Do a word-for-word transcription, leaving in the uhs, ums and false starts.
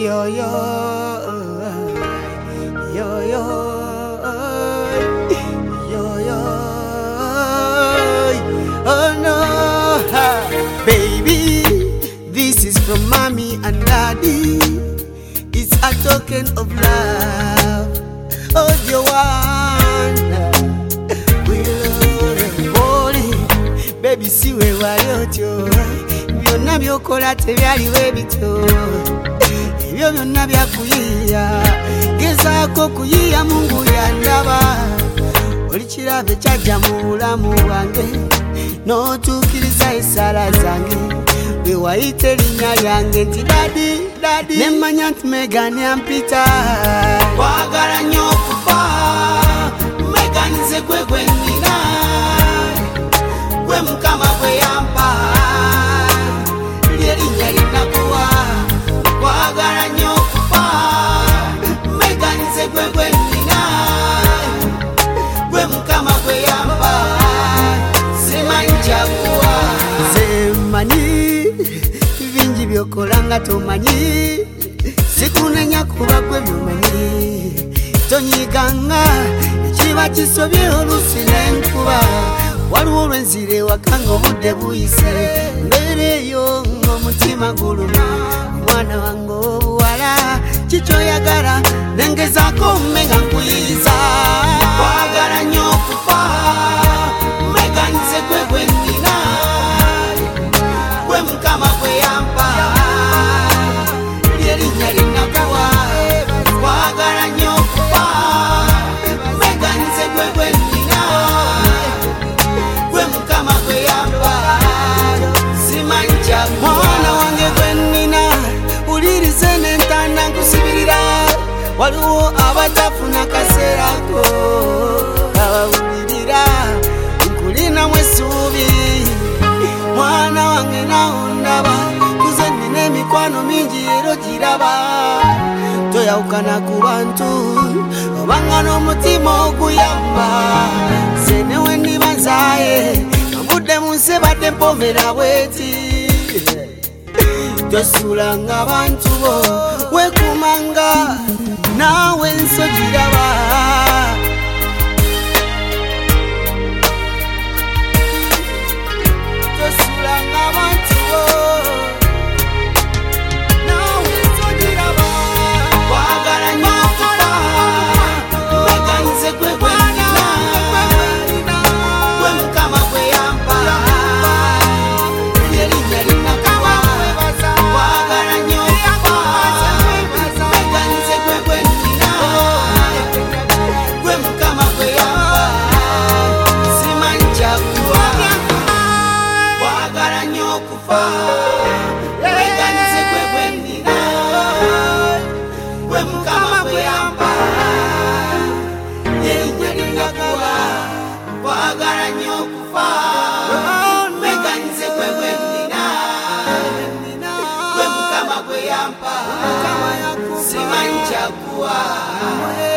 yo yo yo yo yo yo. Oh no, baby, this is from mommy and daddy. It's a token of love. Oh, Joanna, we love you, holy baby. See where you're byonna byokola tebyaliwo ebito ebyo byonna byakuyiya gezaako kuyiya Mungu yandaba oli kirabe kyajja mu bulamu bwange n'otuukiriza essaala zange bwe wayita erinnya lyange nti dadi dadi nemmanya nti Megan yampita kwagala nnyo okufa Megan nze gwe gwe nnina gwe Mukama gwe yampa erinnya linnakuwa kwagala nnyo okufa Megan nze gwe gwe nnina gwe Mukama gwe yampa simanyi kyakuwa nze mmanyi bingi byokola nga tomanyi sikunenya kuba gwe byomanyi tonyiganga ekiba kisobye oluusi n'enkuba waliwo olwenzire wakanga obudde buyise mbeereyo ng'omutima guluma omwana wange obuwala kikyoyagala nengezaako Megan nkuyiza kwagala nnyo okufa Megan nze gwe gwe nnina gwe Mukama gwe yampa lyerinnya linnakuwa kwagala nnyo okufa Megan nze gwe gwe nnina gwe Mukama gwe yampa simanyi kyakuwa mwana wange gwe nnina ulirize n'entanda nkusibirira waliwo abatafuna kaseerako abawulirira nkulinamu essuubi mwana wange nawo ndaba kuze nnina emikwano mingi ero giraba toyawukana ku bantu obanga n'omutima oguyamba nze newe ndiba nzaaye ambudde mu nsi badde mpomera bweti tosuulanga abantu bo weekumanga naawe nsogiraba tosuulanga abantu bo naawe nsogiraba kwagala nnyo okufa Megan nze gwe gwe nnina gwe Mukama gwe yampa erinnya linnakuwa kwagala nnyo okufa Megan nze gwe gwe nnina gwe Mukama gwe yampa simanyi kyakuwa kwagala nnyo okufa Megan nze gwe gwe nnina gwe Mukama gwe yampa erinnya linnakuwa kwagala nnyo okufa Megan nze gwe gwe nnina gwe Mukama gwe yampa simanyi kyakuwa